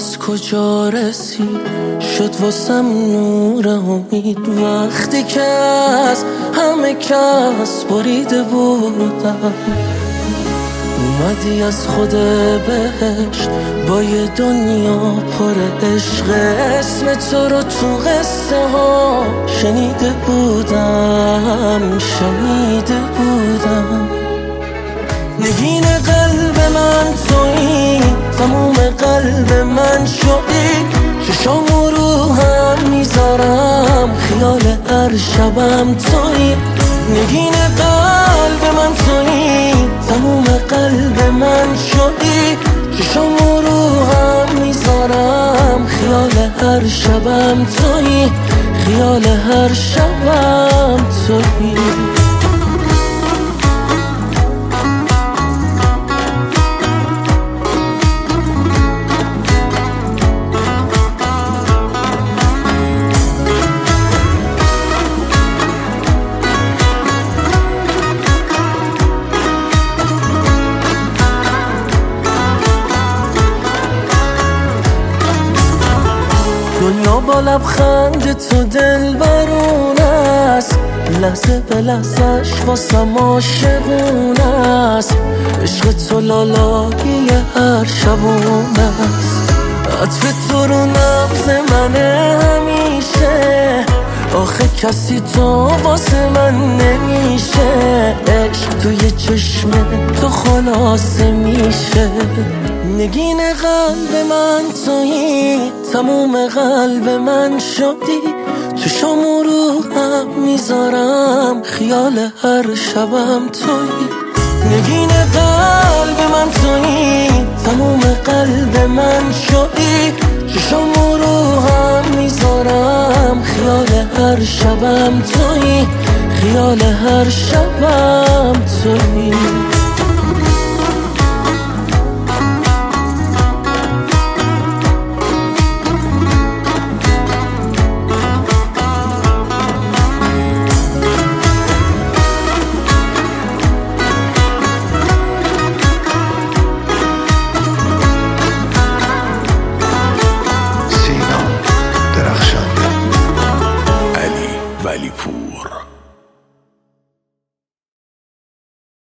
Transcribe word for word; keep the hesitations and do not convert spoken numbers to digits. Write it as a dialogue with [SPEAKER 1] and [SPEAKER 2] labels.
[SPEAKER 1] از کجا رسید شد واسم نور امید، وقتی که از همه کس بریده بودم. اومدی از خود بهشت با یه دنیا پر عشق، اسم تو رو تو قصه ها شنیده بودم شنیده بودم. نگین قلب من تویی، تموم قلب من شدی، چشامو رو هم میذارم خیال هر شبم تویی. نگین قلب من تویی، تموم قلب من شدی، چشامو رو هم میذارم خیال هر شبم تویی، خیال هر شبم تویی. دنیا با لبخند تو دل برون است، لحظه به لحظهش واسم عاشقونه است. عشق تو لالایی هر شبونه است، عطف تو رو نبض منه همیشه. آخه کسی تو واسه من نمیشه، عشق توی چشم تو خلاصه میشه. نگین قلب من تویی، تموم قلب من شدی، چشامو رو هم میذارم خیال هر شبم تویی. نگین قلب من تویی، تموم قلب من شدی، چشامو رو هم میذارم خیال هر شبم تویی، خیال هر شبم تویی.